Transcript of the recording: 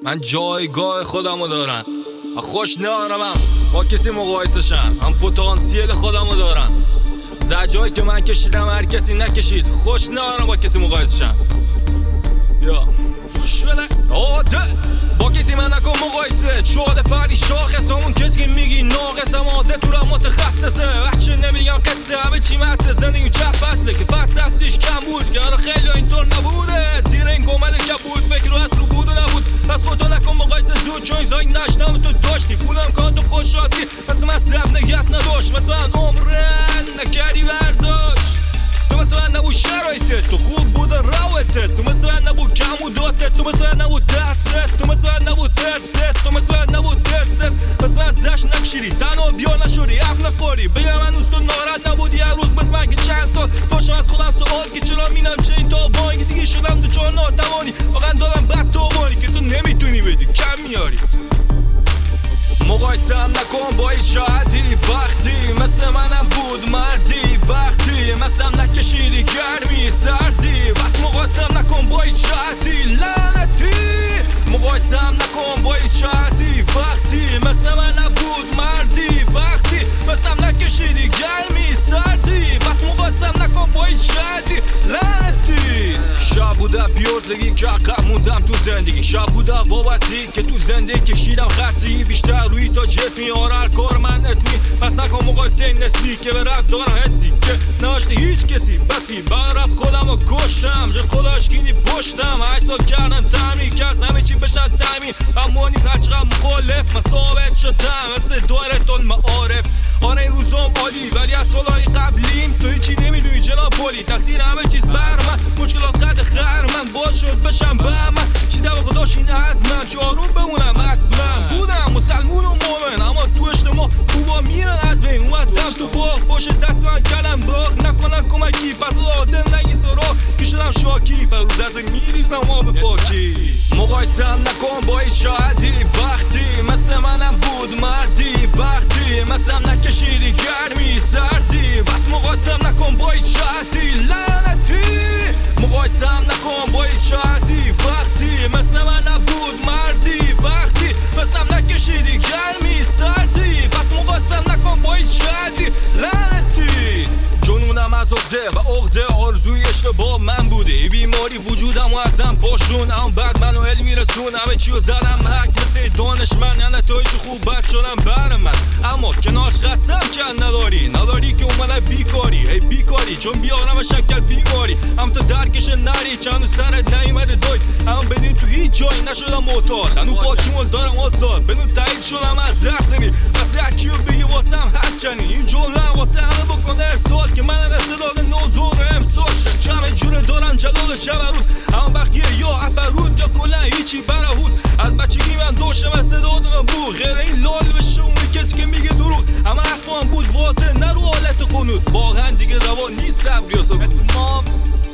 من جایگاه خودمو دارم و خوش نارمم با کسی مقایسه شم. من پتانسیل خودمو دارم. زجایی که من کشیدم هر کسی نکشید. خوش نارم با کسی مقایسه شم. یا خوش بله آده با کسی من نکن مقایسه. چواد فردی شاخصه. اون کسی که میگی ناقصم آده تو را متخصصه. وقتی نمیگم قصه همه چی مسته. زندگی چه فصله که فصل هستیش کم بود که خیلی اینطور نبوده. زیر این گمل کبود فکر رو اصل بود و نبود. پس خودتو نکن مقایسه زود چون زایی نشتم تو داشتی. پولم کان تو خوش راسی مثل من سب نگت نداشت. مثل من عمرن نکردی برداشت. تو مثل من نبود شرایطت. تو خوب بود روایتت. تو مثل من نبود کم و داتت. تو مثل من نبود درست. تو مثل من نبود درست. تو مثل من نبود درست. مثل من زش نکشیری تنها بیار نشوری اف نخوری. بگم من اوست و ناراحت نبودی هر روز مثل من که چند سال باشم از خودم سوال که چرا مینم چه این تاوانی دیگه شدم دوچار ناتوانی. واقعا دارم بد تاوانی که تو نمیتونی بدی کم میاری. مقایسه هم نکن با هیچ شاهدی. وقتی مثل منم بود مردی. وقتی مثلم نکشیدی گرمی سردی. بس مقایسه هم نکن با هیچ شاهدی لعنتی. مقایسه هم نکن با هیچ شاهدی. وقتی مثل منم بود مردی. وقتی مثلم نکشیدی گرمی سردی. بس مقایسه هم نکن با هیچ شاهدی لعنتی. شب بوده بیردگی که عقب موندم تو زندگی. شب بوده وابستی که تو زندگی کشیدم خستی. بیشتر روی تا جسمی آره هر کار من اسمی. پس نکن مقایسه نسلی که به رب دارم حسی که ناشته هیچ کسی بسی. برفت خودم رو کشتم جز خداشگینی پشتم. 8 سال کردم تعمیر که از همه چی بشن تعمیر. و مانی هرچقدر مخالف من ثابت شدم مثل دایره المعارف. آره این روزم عالی ولی از سالهای قبلیم تو هیچی نمیدونی جناب بولی. تاثیر همه چیز بر من مشکلات قد خر من باز شد بشم به من. چیدم و خداش این از من که آروم بمونم حتما. بودم مسلمون و مومن اما تو اجتماع خوبا میرن از بین. اومدم تو باغ باشه دست من کلم باغ نکنن کمکی. پس آدم نگی سراغ که شدم شاکی. پر روز از میریزم آب پاکی. مقایسه هم نکن با هیچ شاهدی. وقتی مثل منم بود مردی. وقتی مثلم نکشیدی گرمی سردی. بس مقایسه هم نکن با هیچ شاهدی لعنتی. مقایسه هم نکن با هیچ شاهدی. وقتی مثل منم بود مردی. وقتی مثلم نکشیدی گرمی سردی. بس مقایسه هم نکن با هیچ شاهدی لعنتی. جنونم از عقده و عقده آرزوی اشتباه من بوده. ای بیماری وجودم و ازم پاشون. اما بعد منو علمی رسون همه چیو زدم حق مثل دانشمند. یعنی نتایج خوب بد شدم بر من. اما کناش قصدم که نداری که اومده بیکاری. ای بیکاری چون بیارم شکل بیماری. هم تو درکش نری چند سرت نیومده دای. هم بدین تو هیچ جایی نشدم معتاد. هنو پاکیمون دارم استاد. بدون تایید شدم از رقصنی. پس هرکیو بگی واسم هست چنین. این جمله واسه همه بکنه ارسال که منم استعداد نوزور امسال. چه جوره دارم جلال جبروت. اما بقیه یا عبرود یا کلا هیچی برهود. از بچگی من داشتم استعدادم بود. غیر این لال بشه اون کسی که میگه دروغ. اما حرفم بود واضح نه رو حالت قنوت. واقعا دیگه روا نیست صبری و سکوت.